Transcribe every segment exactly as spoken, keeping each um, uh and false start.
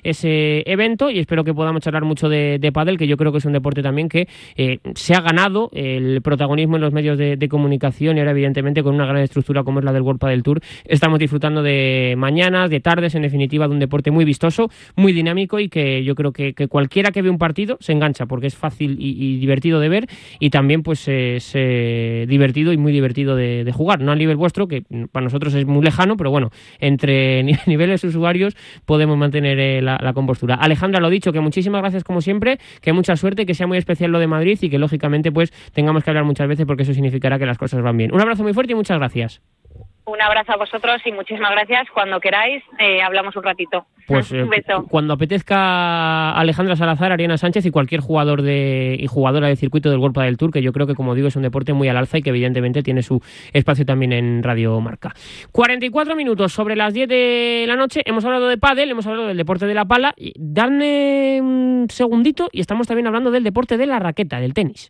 ese evento y espero que podamos charlar mucho de, de pádel, que yo creo que es un deporte también que eh, se ha ganado el protagonismo en los medios de, de comunicación y ahora evidentemente con una gran estructura como es la del World Padel Tour estamos disfrutando de mañanas, de tardes, en definitiva de un deporte muy vistoso, muy dinámico y que yo creo que, que cualquiera que ve un partido se engancha porque es fácil y, y divertido de ver y también pues es eh, divertido y muy divertido de, de jugar, no a nivel vuestro que para nosotros es muy lejano, pero bueno, entre niveles usuarios podemos mantener eh, la, la compostura. Alejandra, lo dicho, que muchísimas gracias como siempre, que mucha suerte, que sea muy especial lo de Madrid y que lógicamente pues tengamos que hablar muchas veces porque eso significará que las cosas van bien. Un abrazo muy fuerte y muchas gracias. Un abrazo a vosotros y muchísimas gracias. Cuando queráis, eh, hablamos un ratito. Pues eh, un beso. Cuando apetezca Alejandra Salazar, Ariana Sánchez y cualquier jugador de y jugadora de circuito del World Padel Tour, que yo creo que, como digo, es un deporte muy al alza y que evidentemente tiene su espacio también en Radio Marca. cuarenta y cuatro minutos sobre las diez de la noche. Hemos hablado de pádel, hemos hablado del deporte de la pala. Dadme un segundito y estamos también hablando del deporte de la raqueta, del tenis.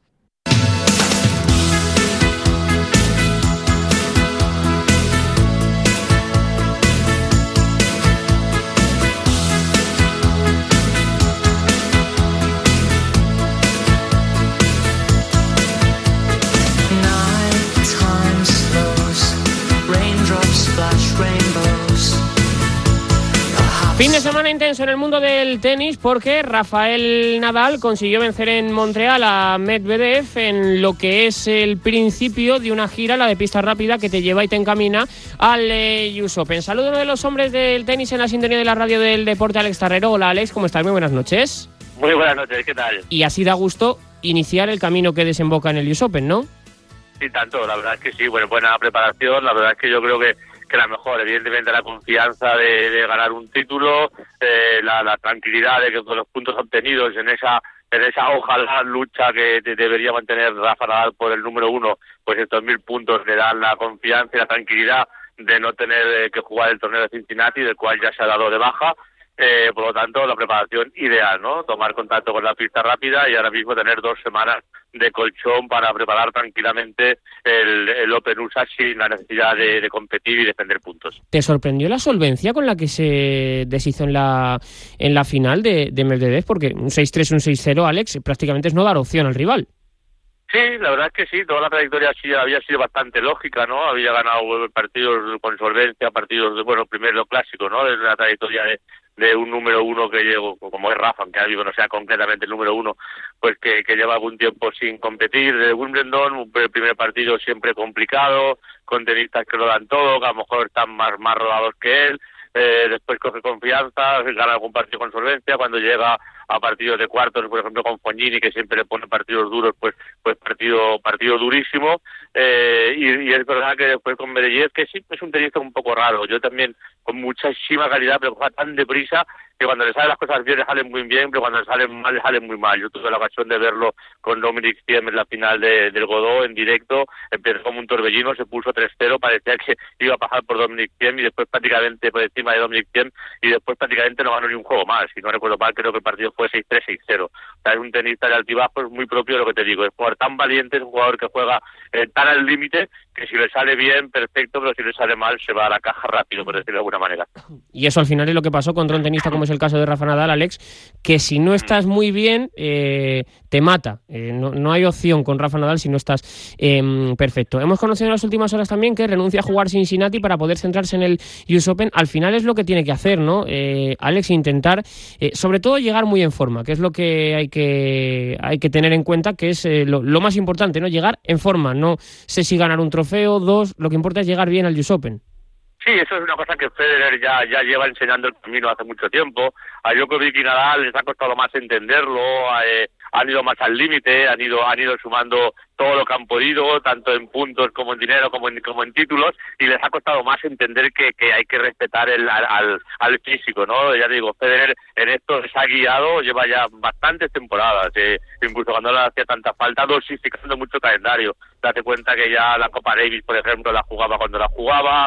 Fin de semana intenso en el mundo del tenis porque Rafael Nadal consiguió vencer en Montreal a Medvedev en lo que es el principio de una gira, la de pista rápida, que te lleva y te encamina al eh, U S Open. Saludo a uno de los hombres del tenis en la sintonía de la radio del deporte, Alex Tarrero. Hola Alex, ¿cómo estás? Muy buenas noches. Muy buenas noches, ¿qué tal? Y así da gusto iniciar el camino que desemboca en el U S Open, ¿no? Sí, tanto, la verdad es que sí, bueno, buena preparación, la verdad es que yo creo que que la mejor, evidentemente la confianza de, de ganar un título, eh, la, la tranquilidad de que con los puntos obtenidos en esa en esa ojalá lucha que de, debería mantener Rafa Nadal por el número uno, pues estos mil puntos le dan la confianza y la tranquilidad de no tener eh, que jugar el torneo de Cincinnati, del cual ya se ha dado de baja. Eh, por lo tanto, la preparación ideal, ¿no? Tomar contacto con la pista rápida y ahora mismo tener dos semanas de colchón para preparar tranquilamente el, el Open U S A sin la necesidad de, de competir y defender puntos. ¿Te sorprendió la solvencia con la que se deshizo en la en la final de, de Medvedev? Porque un seis tres, un seis cero, Alex, prácticamente es no dar opción al rival. Sí, la verdad es que sí, toda la trayectoria sí había sido bastante lógica, ¿no? Había ganado partidos con solvencia, partidos, de, bueno, primero lo clásico, ¿no? De la trayectoria de, de un número uno que llegó, como es Rafa, aunque ahora no sea concretamente el número uno, pues que, que lleva algún tiempo sin competir. De Wimbledon, un primer partido siempre complicado, con tenistas que lo dan todo, que a lo mejor están más, más rodados que él. Eh, después coge confianza, gana algún partido con solvencia. Cuando llega a partidos de cuartos, por ejemplo con Fognini, que siempre le pone partidos duros, pues pues partido partido durísimo. Eh, y, y es verdad que después con Medvedev, que sí es un tenista un poco raro. Yo también, con muchísima calidad, pero juega tan deprisa que cuando le salen las cosas bien le salen muy bien, pero cuando le salen mal le salen muy mal. Yo tuve la ocasión de verlo con Dominic Thiem en la final de, del Godó en directo. Empezó como un torbellino, se puso tres cero, parecía que iba a pasar por Dominic Thiem y después prácticamente por encima de Dominic Thiem y después prácticamente no ganó ni un juego más. Si no recuerdo mal, creo que el partido fue seis tres, seis cero. O sea, es un tenista de altibajos muy propio de lo que te digo. Es un jugador tan valiente, es un jugador que juega eh, tan al límite que si le sale bien, perfecto, pero si le sale mal, se va a la caja rápido, por decirlo de alguna manera. Y eso al final es lo que pasó contra un tenista como es el caso de Rafa Nadal, Alex, que si no estás muy bien, eh, te mata. Eh, no, no hay opción con Rafa Nadal si no estás eh, perfecto. Hemos conocido en las últimas horas también que renuncia a jugar Cincinnati para poder centrarse en el U S Open. Al final es lo que tiene que hacer, ¿no? Eh, Alex, intentar, eh, sobre todo, llegar muy en forma, que es lo que hay que hay que tener en cuenta, que es eh, lo, lo más importante, ¿no? Llegar en forma. No sé si ganar un trofeo, dos, lo que importa es llegar bien al U S Open. Sí, eso es una cosa que Federer ya ya lleva enseñando el camino hace mucho tiempo. A Djokovic y Nadal les ha costado más entenderlo, eh, han ido más al límite, han ido han ido sumando todo lo que han podido, tanto en puntos como en dinero, como en, como en títulos, y les ha costado más entender que, que hay que respetar el, al, al físico, ¿no? Ya digo, Federer en esto se ha guiado, lleva ya bastantes temporadas, eh, incluso cuando le hacía tanta falta, dosificando mucho calendario. Date cuenta que ya la Copa Davis, por ejemplo, la jugaba cuando la jugaba,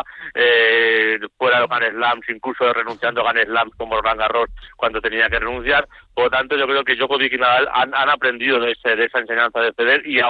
eh, fuera de los Grand Slams, incluso renunciando a Grand Slams como Roland Garros cuando tenía que renunciar. Por lo tanto, yo creo que Djokovic y Nadal han, han aprendido de, ese, de esa enseñanza de Federer y ahora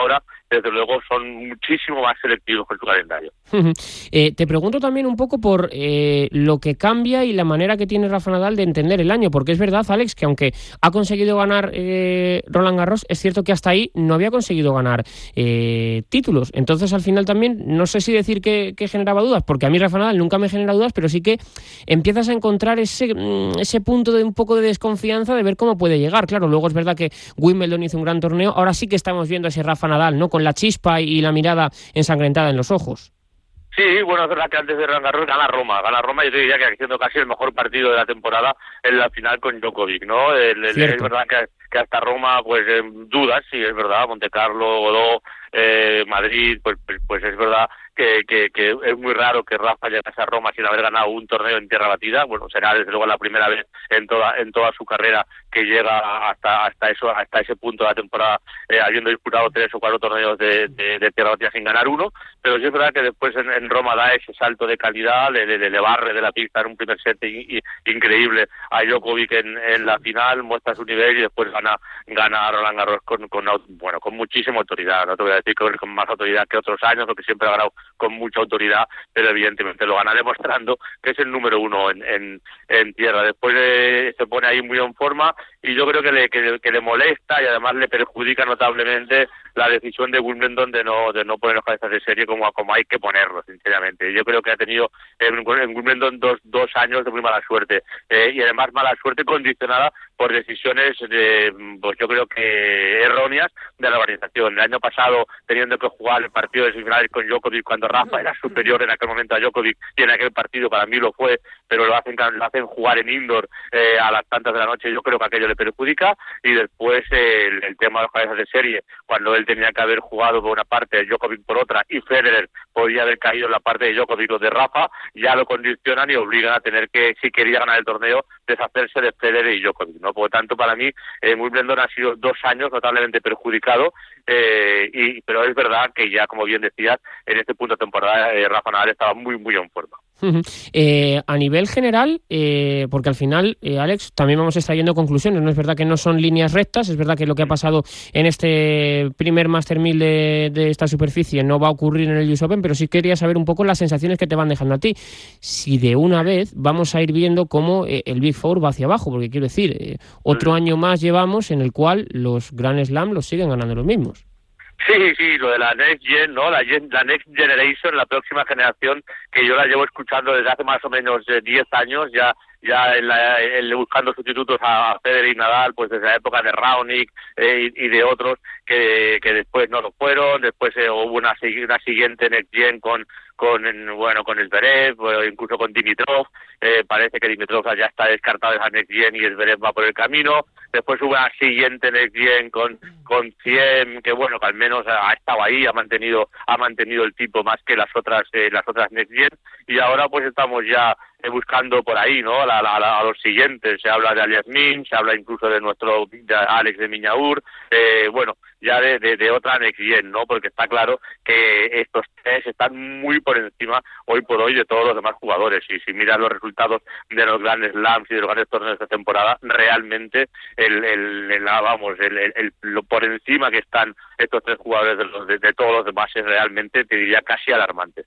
desde luego son muchísimo más selectivos con su calendario. eh, te pregunto también un poco por eh, lo que cambia y la manera que tiene Rafa Nadal de entender el año, porque es verdad, Alex, que aunque ha conseguido ganar eh, Roland Garros, es cierto que hasta ahí no había conseguido ganar eh, títulos. Entonces, al final también, no sé si decir que, que generaba dudas, porque a mí Rafa Nadal nunca me genera dudas, pero sí que empiezas a encontrar ese, ese punto de un poco de desconfianza de ver cómo puede llegar. Claro, luego es verdad que Wimbledon hizo un gran torneo, ahora sí que estamos viendo a ese Rafa Nadal, ¿no? Con la chispa y la mirada ensangrentada en los ojos. Sí, bueno, es verdad que antes de Roland Garros gana Roma, gana Roma y yo te diría que haciendo casi el mejor partido de la temporada en la final con Djokovic, ¿no? El, el, es verdad que, que hasta Roma, pues, eh, dudas, sí, es verdad, Monte Carlo, Godó, eh, Madrid, pues, pues, pues es verdad que, que, que es muy raro que Rafa llegase a Roma sin haber ganado un torneo en tierra batida. Bueno, será desde luego la primera vez en toda en toda su carrera que llega hasta hasta eso hasta ese punto de la temporada, eh, habiendo disputado tres o cuatro torneos de, de, de tierra batida sin ganar uno. Pero sí es verdad que después en, en Roma da ese salto de calidad, le, le, le barre de la pista en un primer set y, y, increíble a Djokovic en, en la final, muestra su nivel y después gana gana a Roland Garros con, con bueno con muchísima autoridad. No te voy a decir que con más autoridad que otros años, porque siempre ha ganado con mucha autoridad, pero evidentemente lo gana demostrando que es el número uno en, en, en tierra. Después eh, se pone ahí muy en forma y yo creo que le, que, que le molesta y además le perjudica notablemente la decisión de Wimbledon de no de no poner los cabezas de serie como, como hay que ponerlo, sinceramente. Yo creo que ha tenido en, en Wimbledon dos, dos años de muy mala suerte, eh, y además mala suerte condicionada por decisiones, de, pues yo creo que erróneas de la organización. El año pasado, teniendo que jugar el partido de semifinales con Djokovic cuando Rafa era superior en aquel momento a Djokovic, y en aquel partido para mí lo fue, pero lo hacen lo hacen jugar en indoor eh, a las tantas de la noche, yo creo que aquello le perjudica. Y después eh, el, el tema de las cabezas de serie, cuando él tenía que haber jugado por una parte, Djokovic por otra, y Federer podía haber caído en la parte de Djokovic o de Rafa, ya lo condicionan y obligan a tener que, si quería ganar el torneo, deshacerse de Federer y Djokovic, ¿no? Por lo tanto, para mí, eh, Wimbledon ha sido dos años notablemente perjudicado, eh, y pero es verdad que ya, como bien decías, en este punto de temporada eh, Rafa Nadal estaba muy, muy en forma. Uh-huh. Eh, a nivel general, eh, porque al final, eh, Alex, también vamos extrayendo conclusiones, no es verdad que no son líneas rectas, es verdad que lo que ha pasado en este primer Master mil de, de esta superficie no va a ocurrir en el U S Open, pero sí quería saber un poco las sensaciones que te van dejando a ti, si de una vez vamos a ir viendo cómo eh, el Big Four va hacia abajo, porque quiero decir, eh, otro uh-huh. año más llevamos en el cual los Grand Slam los siguen ganando los mismos. Sí, sí, lo de la Next Gen, ¿no? La, gen, la Next Generation, la próxima generación, que yo la llevo escuchando desde hace más o menos diez eh, años, ya ya en la, en, buscando sustitutos a Federer y Nadal, pues desde la época de Raonic eh, y, y de otros que, que después no lo fueron. Después eh, hubo una, una siguiente Next Gen con con bueno con Zverev, o incluso con Dimitrov. Eh, parece que Dimitrov ya está descartado de esa Next Gen y Zverev va por el camino. Después hubo una siguiente Next Gen con con Thiem, que bueno, que al menos ha estado ahí, ha mantenido ha mantenido el tipo más que las otras eh, las otras Next Gen. Y ahora pues estamos ya eh, buscando por ahí, ¿no? La, la, la, a los siguientes. Se habla de Aliasmin, se habla incluso de nuestro de Alex de Miñaur, eh, bueno, ya de, de, de otra Next Gen, ¿no? Porque está claro que estos tres están muy por encima hoy por hoy de todos los demás jugadores. Y si miras los resultados de los grandes slams y de los grandes torneos de esta temporada, realmente el, el, el vamos, el, el, el, lo por encima que están estos tres jugadores de, los, de, de todos los demás es realmente, te diría, casi alarmante.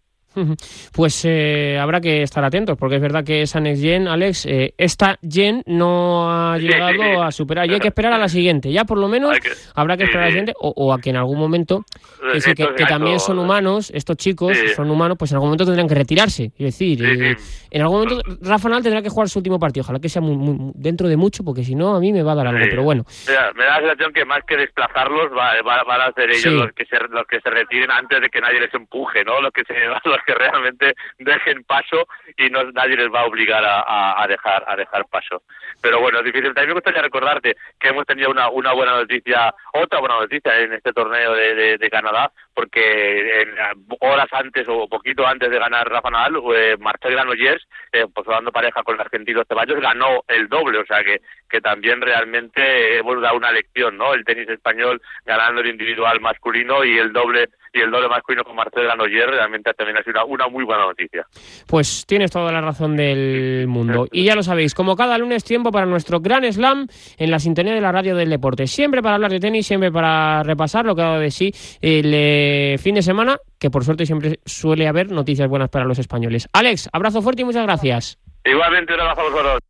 Pues eh, habrá que estar atentos, porque es verdad que esa Next Gen, Alex, eh, esta Gen no ha llegado sí, sí, sí. a superar, y hay que esperar a la siguiente, ya por lo menos que, habrá que esperar sí, a la siguiente, o, o a que en algún momento, que, sí, que, que también son humanos, estos chicos sí. son humanos, pues en algún momento tendrán que retirarse, es decir, sí, eh, sí. en algún momento Rafa Nadal tendrá que jugar su último partido, ojalá que sea muy, muy, dentro de mucho, porque si no a mí me va a dar algo, sí. pero bueno. Mira, me da la sensación que más que desplazarlos va, va, van a ser ellos sí. los que se los que se retiren antes de que nadie les empuje, ¿no? Los que se los que realmente dejen paso y no nadie les va a obligar a, a, a dejar a dejar paso. Pero bueno, es difícil. También me gustaría recordarte que hemos tenido una una buena noticia, otra buena noticia en este torneo de, de, de Canadá, porque en, horas antes o poquito antes de ganar Rafa Nadal, eh, Marcel Granollers, eh, pues dando pareja con el argentino Ceballos, ganó el doble, o sea que que también realmente hemos dado una lección, ¿no? El tenis español ganando el individual masculino y el doble y el doble masculino con Marcel Granollers, realmente también ha sido una, una muy buena noticia. Pues tienes toda la razón del mundo. Y ya lo sabéis, como cada lunes, tiempo tiempo para nuestro Gran Slam en la sintonía de la radio del deporte. Siempre para hablar de tenis, siempre para repasar lo que ha dado de sí el eh, fin de semana, que por suerte siempre suele haber noticias buenas para los españoles. Alex, abrazo fuerte y muchas gracias. Igualmente, un abrazo a vosotros.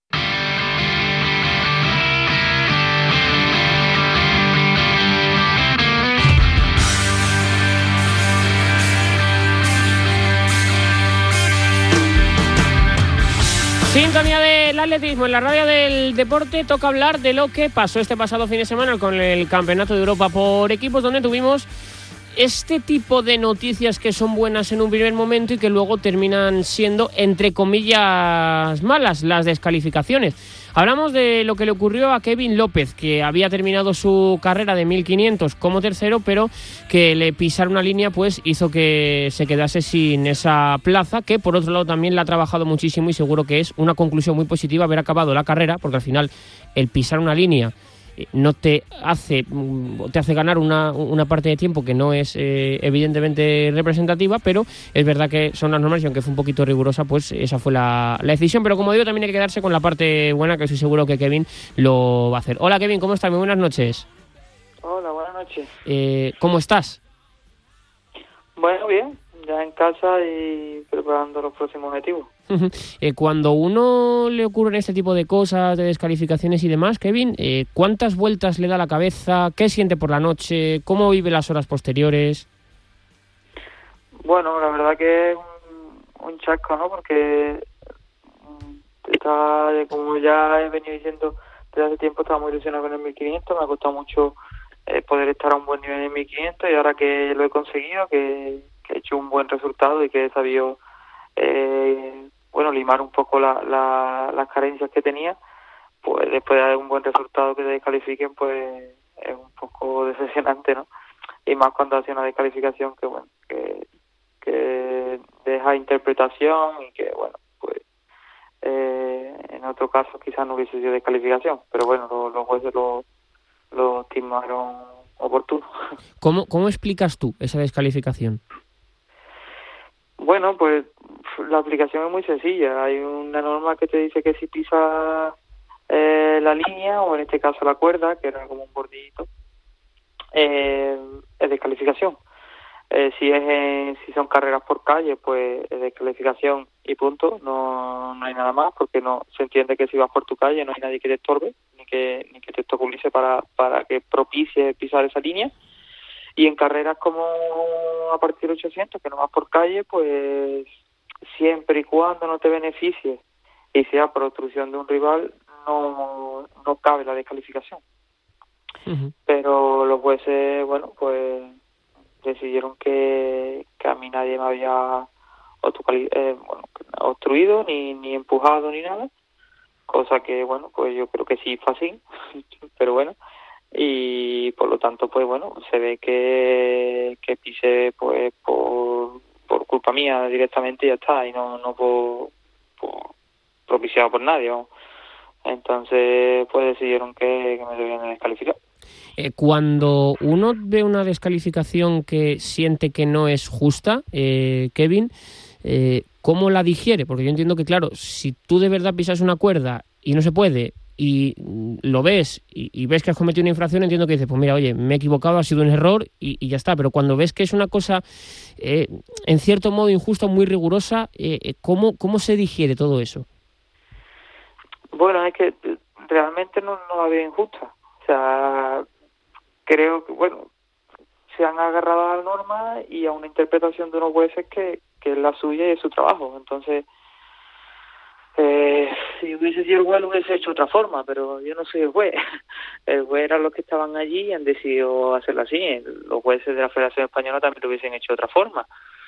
Sintonía del atletismo en la radio del deporte. Toca hablar de lo que pasó este pasado fin de semana con el Campeonato de Europa por equipos, donde tuvimos este tipo de noticias que son buenas en un primer momento y que luego terminan siendo, entre comillas, malas, las descalificaciones. Hablamos de lo que le ocurrió a Kevin López, que había terminado su carrera de mil quinientos como tercero, pero que le pisar una línea pues hizo que se quedase sin esa plaza, que por otro lado también la ha trabajado muchísimo y seguro que es una conclusión muy positiva haber acabado la carrera, porque al final el pisar una línea no te hace te hace ganar una, una parte de tiempo que no es eh, evidentemente representativa, pero es verdad que son las normas y aunque fue un poquito rigurosa, pues esa fue la, la decisión. Pero como digo, también hay que quedarse con la parte buena, que estoy seguro que Kevin lo va a hacer. Hola Kevin, ¿cómo estás? Muy buenas noches. Hola, buenas noches. Eh, ¿Cómo estás? Bueno, bien, ya en casa y preparando los próximos objetivos. eh, cuando uno le ocurren este tipo de cosas, de descalificaciones y demás, Kevin, eh, ¿cuántas vueltas le da la cabeza? ¿Qué siente por la noche? ¿Cómo vive las horas posteriores? Bueno, la verdad que es un, un chasco, ¿no? Porque está, como ya he venido diciendo desde hace tiempo, estaba muy ilusionado con el mil quinientos, me ha costado mucho eh, poder estar a un buen nivel en el mil quinientos y ahora que lo he conseguido, que, que he hecho un buen resultado y que he sabido eh, bueno, limar un poco la, la, las carencias que tenía, pues después de un buen resultado que te descalifiquen, pues es un poco decepcionante, ¿no? Y más cuando hace una descalificación que, bueno, que, que deja interpretación y que, bueno, pues eh, en otro caso quizás no hubiese sido descalificación, pero bueno, los, los jueces lo, lo estimaron oportuno. ¿Cómo, ¿Cómo explicas tú esa descalificación? Bueno, pues la aplicación es muy sencilla. Hay una norma que te dice que si pisas eh, la línea, o en este caso la cuerda, que era como un bordillito, eh, es descalificación. Eh, si es en, si son carreras por calle, pues es descalificación y punto. No, no hay nada más, porque no se entiende que si vas por tu calle no hay nadie que te estorbe, ni que ni que te obstaculice para para que propicie pisar esa línea. Y en carreras como a partir de ochocientos, que no vas por calle, pues siempre y cuando no te beneficie y sea por obstrucción de un rival, no, no cabe la descalificación. Uh-huh. Pero los jueces, bueno, pues decidieron que, que a mí nadie me había eh, bueno, obstruido, ni, ni empujado, ni nada. Cosa que, bueno, pues yo creo que sí fue así, pero bueno. Y por lo tanto, pues bueno, se ve que, que pise pues por, por culpa mía directamente y ya está, y no, no por, por propiciado por nadie, ¿no? Entonces pues decidieron que, que me debían descalificar. Eh, cuando uno ve una descalificación que siente que no es justa, eh, Kevin, eh, ¿cómo la digiere? Porque yo entiendo que, claro, si tú de verdad pisas una cuerda y no se puede, y lo ves y, y ves que has cometido una infracción, entiendo que dices, pues mira, oye, me he equivocado, ha sido un error y, y ya está. Pero cuando ves que es una cosa eh, en cierto modo injusta, muy rigurosa, eh, ¿cómo, ¿cómo se digiere todo eso? Bueno, es que realmente no, no la veo injusta. O sea, creo que, bueno, se han agarrado a la norma y a una interpretación de unos jueces que, que es la suya y es su trabajo. Entonces, Eh, si hubiese sido el juez lo hubiese hecho de otra forma, pero yo no soy el juez. El juez eran los que estaban allí y han decidido hacerlo así. Los jueces de la Federación Española también lo hubiesen hecho de otra forma,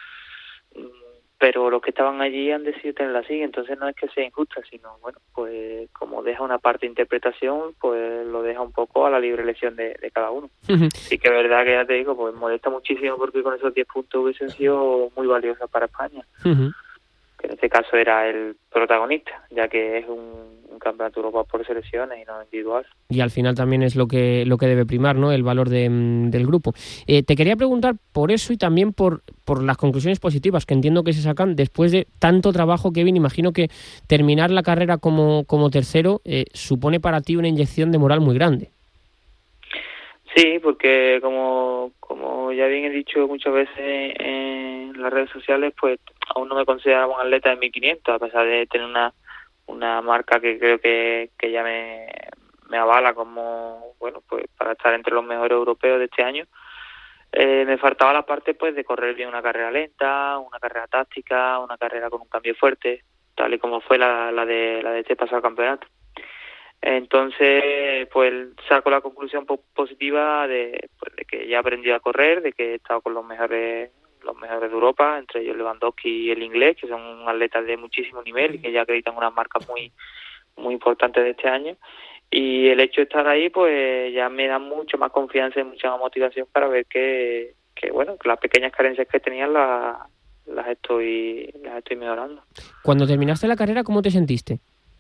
pero los que estaban allí han decidido tenerla así. Entonces no es que sea injusta, sino, bueno, pues como deja una parte de interpretación, pues lo deja un poco a la libre elección de, de cada uno. Uh-huh. Sí que es verdad que ya te digo, pues molesta muchísimo porque con esos diez puntos hubiesen sido muy valiosos para España. Uh-huh. que en este caso era el protagonista, ya que es un, un campeonato de Europa por selecciones y no individual. Y al final también es lo que lo que debe primar, ¿no? El valor de, del grupo. Eh, te quería preguntar por eso y también por, por las conclusiones positivas que entiendo que se sacan después de tanto trabajo, Kevin. Imagino que terminar la carrera como, como tercero eh, supone para ti una inyección de moral muy grande. Sí, porque como, como ya bien he dicho muchas veces en las redes sociales, pues aún no me considero un atleta de mil quinientos, a pesar de tener una una marca que creo que, que ya me, me avala como, bueno, pues para estar entre los mejores europeos de este año. Eh, me faltaba la parte pues de correr bien una carrera lenta, una carrera táctica, una carrera con un cambio fuerte, tal y como fue la, la de la de este pasado campeonato. Entonces, pues saco la conclusión positiva de, pues, de que ya he aprendido a correr, de que he estado con los mejores los mejores de Europa, entre ellos Lewandowski y el inglés, que son atletas de muchísimo nivel y que ya acreditan unas marcas muy muy importantes de este año. Y el hecho de estar ahí, pues ya me da mucho más confianza y mucha más motivación para ver que, que bueno, que las pequeñas carencias que tenía las, las estoy las estoy mejorando. Cuando terminaste la carrera, ¿cómo te sentiste?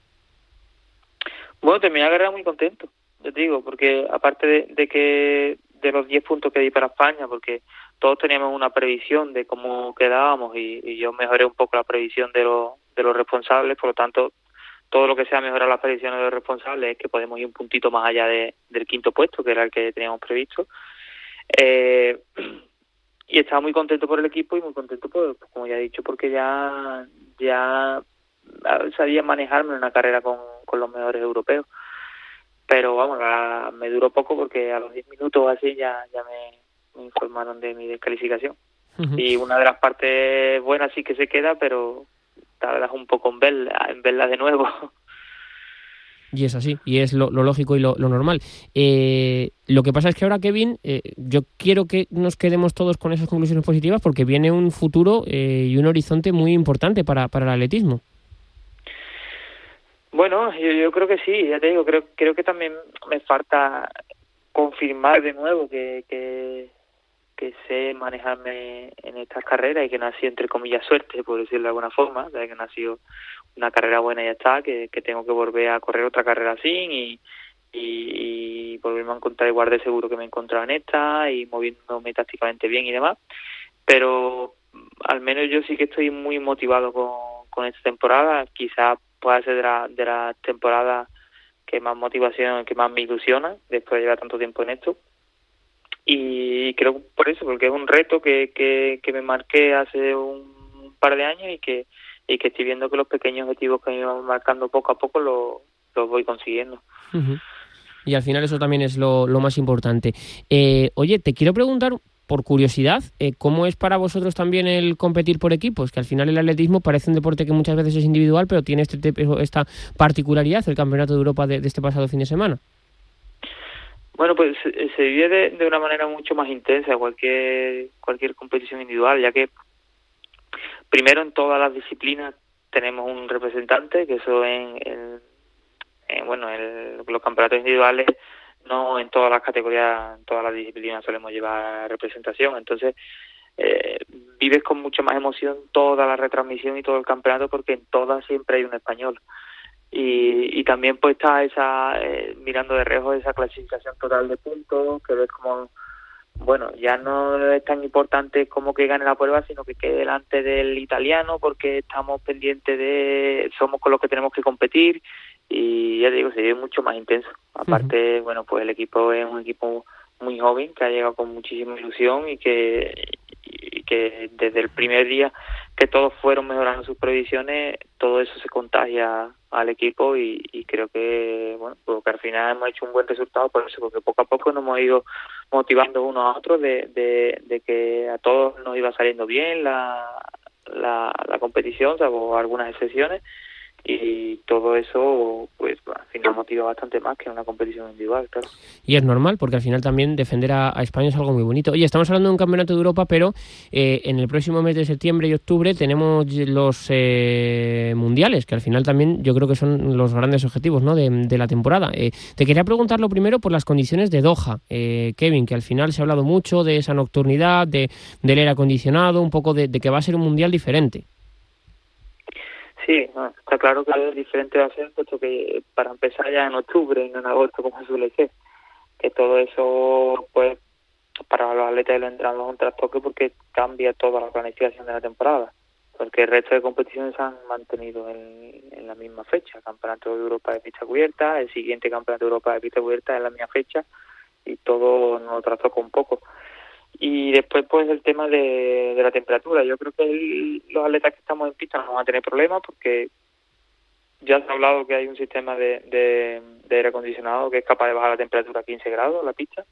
Bueno, terminé la carrera muy contento, yo te digo, porque aparte de, de que de los diez puntos que di para España, porque todos teníamos una previsión de cómo quedábamos y, y yo mejoré un poco la previsión de, lo, de los responsables, por lo tanto, todo lo que sea mejorar las previsiones de los responsables es que podemos ir un puntito más allá de, del quinto puesto, que era el que teníamos previsto. Eh, y estaba muy contento por el equipo y muy contento, por, como ya he dicho, porque ya, ya sabía manejarme en una carrera con, con los mejores europeos. Pero vamos, la, me duró poco porque a los diez minutos o así ya, ya me, me informaron de mi descalificación. Uh-huh. Y una de las partes buenas sí que se queda, pero tardas un poco en verla, en verla de nuevo. Y es así, y es lo, lo lógico y lo, lo normal. Eh, lo que pasa es que ahora, Kevin, eh, yo quiero que nos quedemos todos con esas conclusiones positivas porque viene un futuro eh, y un horizonte muy importante para, para el atletismo. Bueno, yo, yo creo que sí, ya te digo, creo creo que también me falta confirmar de nuevo que, que, que sé manejarme en estas carreras y que no ha sido, entre comillas, suerte, por decirlo de alguna forma, de que no ha sido una carrera buena y ya está, que, que tengo que volver a correr otra carrera así y, y, y volverme a encontrar igual de seguro que me encontraba en esta y moviéndome tácticamente bien y demás, pero al menos yo sí que estoy muy motivado con, con esta temporada, quizás puede ser de la, de la temporada que más motivación, que más me ilusiona después de llevar tanto tiempo en esto. Y creo por eso, porque es un reto que, que, que me marqué hace un par de años y que y que estoy viendo que los pequeños objetivos que me iban marcando poco a poco los lo voy consiguiendo. Uh-huh. Y al final eso también es lo, lo más importante. Eh, oye, te quiero preguntar, por curiosidad, eh, ¿cómo es para vosotros también el competir por equipos? Que al final el atletismo parece un deporte que muchas veces es individual, pero tiene este esta particularidad, el Campeonato de Europa de, de este pasado fin de semana. Bueno, pues se, se vive de, de una manera mucho más intensa cualquier cualquier competición individual, ya que primero en todas las disciplinas tenemos un representante, que eso en, en, en bueno, en los campeonatos individuales no en todas las categorías, en todas las disciplinas solemos llevar representación, entonces eh, vives con mucha más emoción toda la retransmisión y todo el campeonato porque en todas siempre hay un español y, y también pues está esa eh, mirando de reojo esa clasificación total de puntos que ves como bueno, ya no es tan importante como que gane la prueba, sino que quede delante del italiano porque estamos pendientes de, somos con los que tenemos que competir y ya te digo, se vive mucho más intenso. Aparte, uh-huh. bueno, pues el equipo es un equipo muy joven que ha llegado con muchísima ilusión y que y que desde el primer día que todos fueron mejorando sus previsiones, todo eso se contagia al equipo y, y creo que bueno, pues que al final hemos hecho un buen resultado por eso, porque poco a poco nos hemos ido motivando unos a otros de, de, de que a todos nos iba saliendo bien la, la, la competición, salvo algunas excepciones, y todo eso pues al final motiva bastante más que una competición individual, claro. Y es normal, porque al final también defender a, a España es algo muy bonito. Oye, estamos hablando de un campeonato de Europa, pero eh, en el próximo mes de septiembre y octubre tenemos los eh, mundiales, que al final también yo creo que son los grandes objetivos, ¿no?, de, de la temporada. Eh, te quería preguntar lo primero por las condiciones de Doha, eh, Kevin, que al final se ha hablado mucho de esa nocturnidad, de, del aire acondicionado, un poco de, de que va a ser un mundial diferente. Sí, no, está claro que es diferente va a ser, puesto que para empezar ya en octubre, no en agosto, como suele ser, que todo eso, pues, para los atletas lo entramos un trastoque porque cambia toda la planificación de la temporada, porque el resto de competiciones se han mantenido en, en la misma fecha. Campeonato de Europa de pista cubierta, el siguiente Campeonato de Europa de pista cubierta en la misma fecha, y todo nos trastoca un poco. Y después, pues, el tema de, de la temperatura. Yo creo que el, los atletas que estamos en pista no van a tener problemas, porque ya se ha hablado que hay un sistema de, de, de aire acondicionado que es capaz de bajar la temperatura a quince grados en la pista.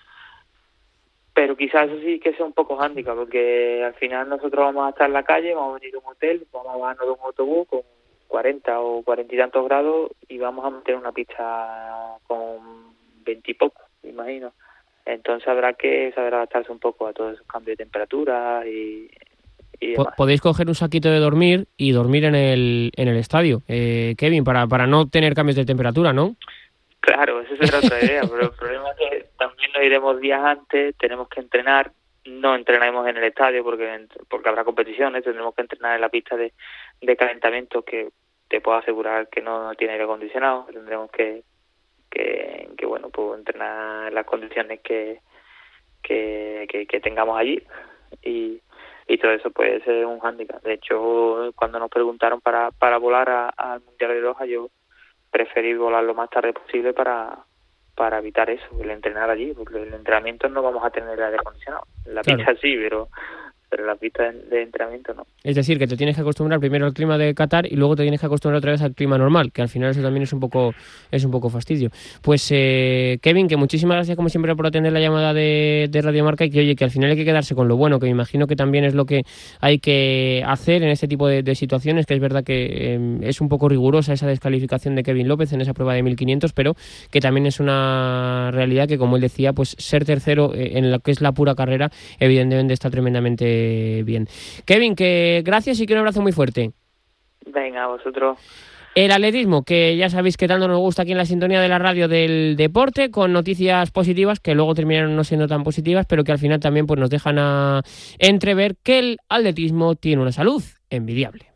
Pero quizás eso sí que sea un poco hándicap, porque al final nosotros vamos a estar en la calle, vamos a venir a un hotel, vamos a bajarnos de un autobús con cuarenta o cuarenta y tantos grados y vamos a meter una pista con veinte y poco, me imagino. Entonces habrá que saber adaptarse un poco a todos esos cambios de temperatura y, y demás. Podéis coger un saquito de dormir y dormir en el en el estadio, eh, Kevin, para, para no tener cambios de temperatura, ¿no? Claro, esa será otra idea, pero el problema es que también nos iremos días antes, tenemos que entrenar, no entrenaremos en el estadio porque porque habrá competiciones, tendremos que entrenar en la pista de, de calentamiento, que te puedo asegurar que no, no tiene aire acondicionado, tendremos que, que, que bueno, pues entrenar en las condiciones que, que, que, que tengamos allí, y, y todo eso puede ser un hándicap. De hecho, cuando nos preguntaron para, para volar al Mundial de Doha, yo preferir volar lo más tarde posible para para evitar eso, el entrenar allí, porque el entrenamiento no vamos a tener aire acondicionado. La claro. pista sí, pero pero la pista de, de entrenamiento no. Es decir, que te tienes que acostumbrar primero al clima de Qatar y luego te tienes que acostumbrar otra vez al clima normal, que al final eso también es un poco es un poco fastidio. Pues eh, Kevin, que muchísimas gracias como siempre por atender la llamada de, de Radio Marca, y que oye, que al final hay que quedarse con lo bueno, que me imagino que también es lo que hay que hacer en este tipo de, de situaciones, que es verdad que eh, es un poco rigurosa esa descalificación de Kevin López en esa prueba de mil quinientos, pero que también es una realidad que, como él decía, pues ser tercero eh, en lo que es la pura carrera, evidentemente está tremendamente bien. Kevin, que gracias y que un abrazo muy fuerte. Venga, a vosotros. El atletismo, que ya sabéis que tanto nos gusta aquí en la sintonía de la radio del deporte, con noticias positivas que luego terminaron no siendo tan positivas, pero que al final también pues nos dejan a entrever que el atletismo tiene una salud envidiable.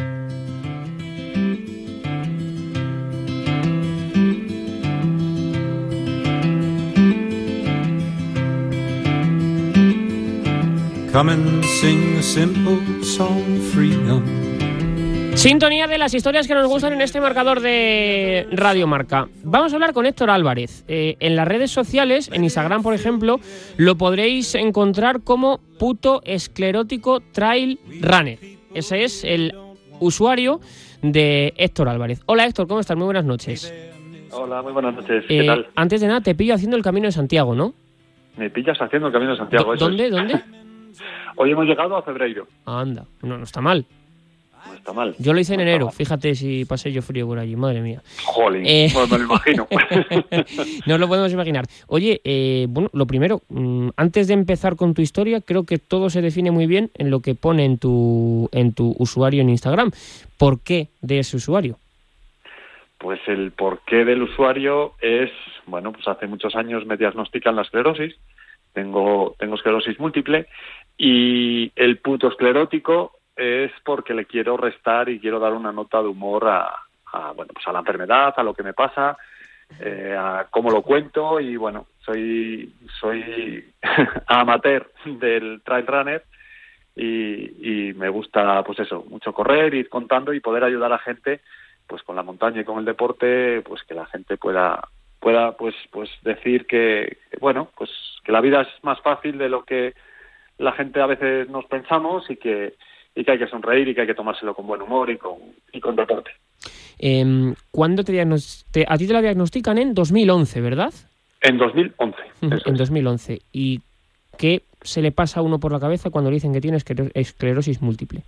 Come and sing a simple song of freedom. Sintonía de las historias que nos gustan en este marcador de Radio Marca. Vamos a hablar con Héctor Álvarez. Eh, en las redes sociales, en Instagram, por ejemplo, lo podréis encontrar como puto esclerótico trail runner. Ese es el usuario de Héctor Álvarez. Hola Héctor, ¿cómo estás? Muy buenas noches. Hola, muy buenas noches. ¿Qué eh, tal? Antes de nada, te pillo haciendo el Camino de Santiago, ¿no? Me pillas haciendo el Camino de Santiago. D- ¿Dónde? Es. ¿Dónde? Hoy hemos llegado a febrero. Anda, no, no está mal. No está mal. Yo lo hice en no enero, fíjate si pasé yo frío por allí, madre mía. Jolín, eh... bueno, me lo imagino. No lo podemos imaginar. Oye, eh, bueno, lo primero, mmm, antes de empezar con tu historia, creo que todo se define muy bien en lo que pone en tu, en tu usuario en Instagram. ¿Por qué de ese usuario? Pues el porqué del usuario es, bueno, pues hace muchos años me diagnostican la esclerosis, tengo, tengo esclerosis múltiple, y el puto esclerótico es porque le quiero restar y quiero dar una nota de humor a, a bueno, pues a la enfermedad, a lo que me pasa, eh, a cómo lo cuento, y bueno, soy soy amateur del trail runner y, y me gusta, pues eso, mucho correr, ir contando y poder ayudar a la gente, pues con la montaña y con el deporte, pues que la gente pueda pueda pues pues decir que, bueno, pues que la vida es más fácil de lo que la gente a veces nos pensamos, y que y que hay que sonreír y que hay que tomárselo con buen humor y con y con deporte. Eh, ¿Cuándo te diagnostican? A ti te la diagnostican en dos mil once, ¿verdad? En dos mil once. En dos mil once. ¿Y qué se le pasa a uno por la cabeza cuando le dicen que tiene esclerosis múltiple?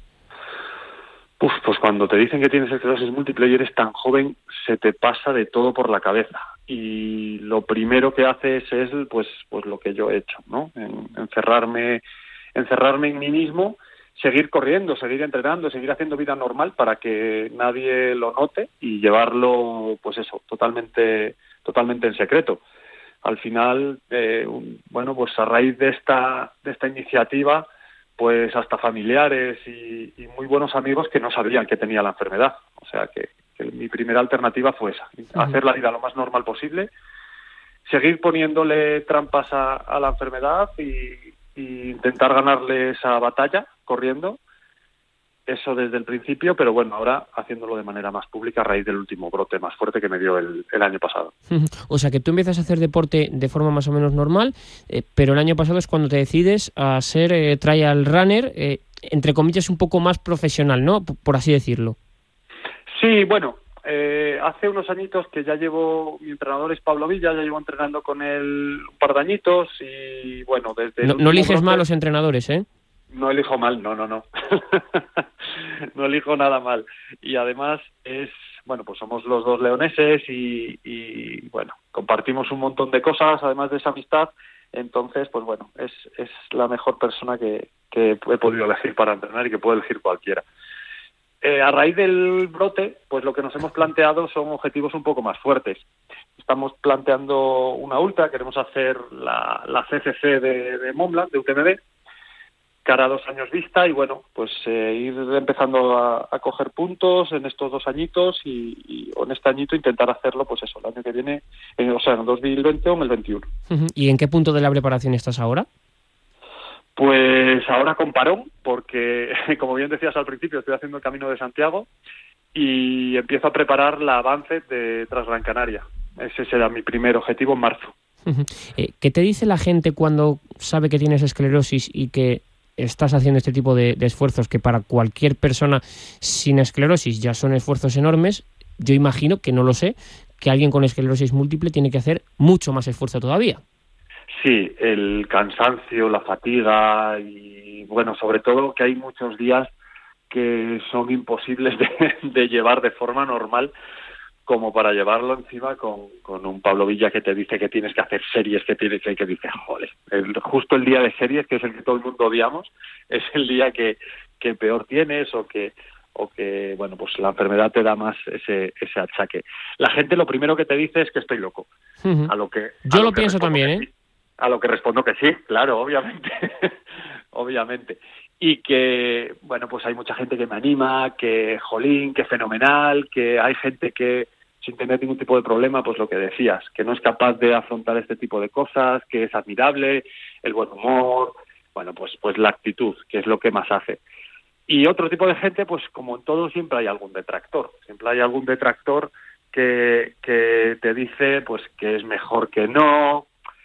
Uf, pues cuando te dicen que tienes esclerosis múltiple y eres tan joven, se te pasa de todo por la cabeza. Y lo primero que haces es, pues, pues lo que yo he hecho, ¿no? En, encerrarme, encerrarme en mí mismo, seguir corriendo, seguir entrenando, seguir haciendo vida normal para que nadie lo note y llevarlo, pues eso, totalmente, totalmente en secreto. Al final, eh, un, bueno, pues a raíz de esta, de esta iniciativa, pues hasta familiares y, y muy buenos amigos que no sabían que tenía la enfermedad. O sea que, que mi primera alternativa fue esa, uh-huh. hacer la vida lo más normal posible, seguir poniéndole trampas a, a la enfermedad y, y intentar ganarle esa batalla corriendo. Eso desde el principio, pero bueno, ahora haciéndolo de manera más pública a raíz del último brote más fuerte que me dio el, el año pasado. O sea, que tú empiezas a hacer deporte de forma más o menos normal, eh, pero el año pasado es cuando te decides a ser eh, trial runner, eh, entre comillas, un poco más profesional, ¿no? P- por así decirlo. Sí, bueno, eh, hace unos añitos que ya llevo, mi entrenador es Pablo Villa, ya llevo entrenando con él un par de añitos y bueno, desde... No, no eliges brote, mal los entrenadores, ¿eh? No elijo mal, no, no, no. No elijo nada mal. Y además es, bueno, pues somos los dos leoneses y, y, bueno, compartimos un montón de cosas, además de esa amistad. Entonces, pues bueno, es, es la mejor persona que, que he podido elegir para entrenar y que puede elegir cualquiera. Eh, a raíz del brote, pues lo que nos hemos planteado son objetivos un poco más fuertes. Estamos planteando una ultra, queremos hacer la, la C C C de, de Montblanc, de U T M B, cara a dos años vista y bueno, pues eh, ir empezando a, a coger puntos en estos dos añitos y, y en este añito intentar hacerlo, pues eso, el año que viene, eh, o sea, en el dos mil veinte o en el veintiuno. ¿Y en qué punto de la preparación estás ahora? Pues ahora con parón, porque como bien decías al principio, estoy haciendo el Camino de Santiago y empiezo a preparar la Avance de Transgran Canaria. Ese será mi primer objetivo en marzo. Eh, ¿Qué te dice la gente cuando sabe que tienes esclerosis y que estás haciendo este tipo de, de esfuerzos que para cualquier persona sin esclerosis ya son esfuerzos enormes? Yo imagino, que no lo sé, que alguien con esclerosis múltiple tiene que hacer mucho más esfuerzo todavía. Sí, el cansancio, la fatiga y, bueno, sobre todo que hay muchos días que son imposibles de, de llevar de forma normal, como para llevarlo encima con, con un Pablo Villa que te dice que tienes que hacer series, que tienes que, que dice, joder, el, justo el día de series, que es el que todo el mundo odiamos, es el día que, que peor tienes o que, o que, bueno, pues la enfermedad te da más ese, ese achaque. La gente lo primero que te dice es que estoy loco. Uh-huh. A lo que, Yo a lo lo que pienso también, ¿eh? Sí. A lo que respondo que sí, claro, obviamente, obviamente. Y que, bueno, pues hay mucha gente que me anima, que jolín, que fenomenal, que hay gente que sin tener ningún tipo de problema, pues lo que decías, que no es capaz de afrontar este tipo de cosas, que es admirable, el buen humor, bueno, pues pues la actitud, que es lo que más hace. Y otro tipo de gente, pues como en todo siempre hay algún detractor, siempre hay algún detractor que, que te dice pues que es mejor que no,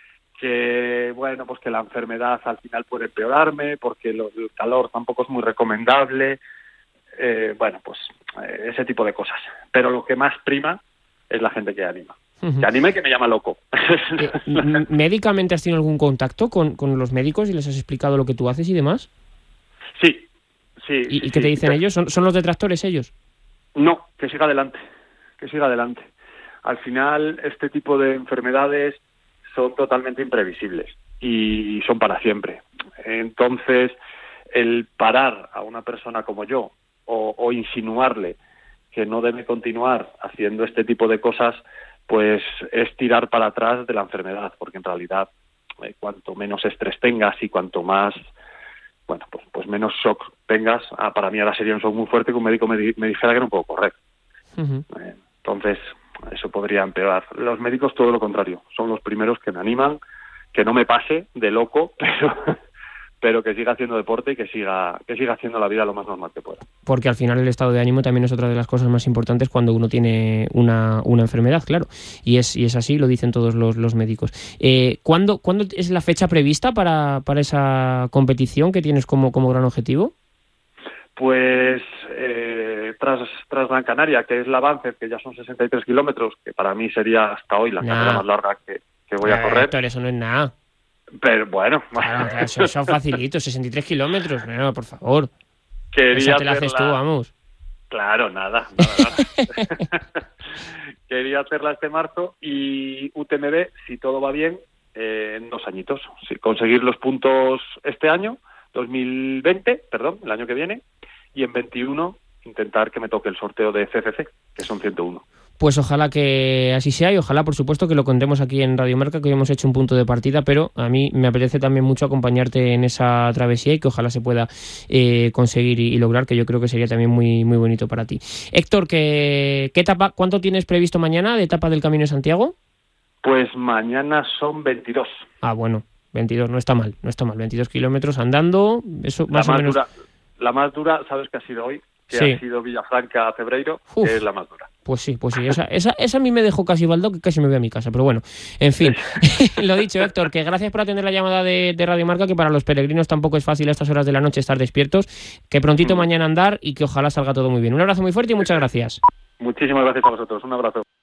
que bueno, pues que la enfermedad al final puede empeorarme, porque lo, el calor tampoco es muy recomendable, eh, bueno, pues eh, ese tipo de cosas. Pero lo que más prima es la gente que anima. Uh-huh. Que anima y que me llama loco. Eh, ¿Médicamente has tenido algún contacto con, con los médicos y les has explicado lo que tú haces y demás? Sí, sí. ¿Y, sí, ¿y qué te sí, dicen sí. ellos? ¿Son, ¿Son los detractores ellos? No, que siga adelante, que siga adelante. Al final, este tipo de enfermedades son totalmente imprevisibles y son para siempre. Entonces, el parar a una persona como yo o, o insinuarle que no debe continuar haciendo este tipo de cosas, pues es tirar para atrás de la enfermedad, porque en realidad eh, cuanto menos estrés tengas y cuanto más, bueno, pues, pues menos shock tengas, ah, para mí ahora sería un shock muy fuerte que un médico me, di- me dijera que no puedo correr. Uh-huh. Eh, entonces, eso podría empeorar. Los médicos todo lo contrario, son los primeros que me animan, que no me pase de loco, pero pero que siga haciendo deporte y que siga que siga haciendo la vida lo más normal que pueda. Porque al final el estado de ánimo también es otra de las cosas más importantes cuando uno tiene una, una enfermedad, claro. Y es y es así, lo dicen todos los, los médicos. Eh, ¿cuándo, ¿Cuándo es la fecha prevista para, para esa competición que tienes como, como gran objetivo? Pues eh, tras, tras Gran Canaria, que es la Avance, que ya son sesenta y tres kilómetros, que para mí sería hasta hoy la nah. carrera más larga que, que voy a correr. Héctor, eso no es nada. Pero bueno, claro, claro, eso son facilitos, sesenta y tres kilómetros, no, por favor. Quería Esa te la haces hacerla... tú, vamos. Claro, nada, nada, nada. Quería hacerla este marzo y U T M B, si todo va bien, eh, en dos añitos. Sí, conseguir los puntos este año, dos mil veinte, perdón, el año que viene, y en veintiuno intentar que me toque el sorteo de C C C, que son ciento uno. Pues ojalá que así sea y ojalá, por supuesto, que lo contemos aquí en Radio Marca, que hoy hemos hecho un punto de partida, pero a mí me apetece también mucho acompañarte en esa travesía y que ojalá se pueda eh, conseguir y, y lograr, que yo creo que sería también muy muy bonito para ti. Héctor, ¿qué, qué etapa, ¿cuánto tienes previsto mañana de etapa del Camino de Santiago? Pues mañana son veintidós. Ah, bueno, veintidós, no está mal, no está mal, veintidós kilómetros andando, eso más, la más o menos... Dura, la más dura, ¿sabes qué ha sido hoy? Que sí. ha sido Villafranca a Cebreiro, Uf. que es la más dura. Pues sí, pues sí, esa, esa, esa a mí me dejó casi baldo, que casi me voy a mi casa, pero bueno, en fin, lo dicho, Héctor, que gracias por atender la llamada de, de Radio Marca, que para los peregrinos tampoco es fácil a estas horas de la noche estar despiertos, que prontito mm. mañana andar y que ojalá salga todo muy bien. Un abrazo muy fuerte y muchas gracias. Muchísimas gracias a vosotros, un abrazo.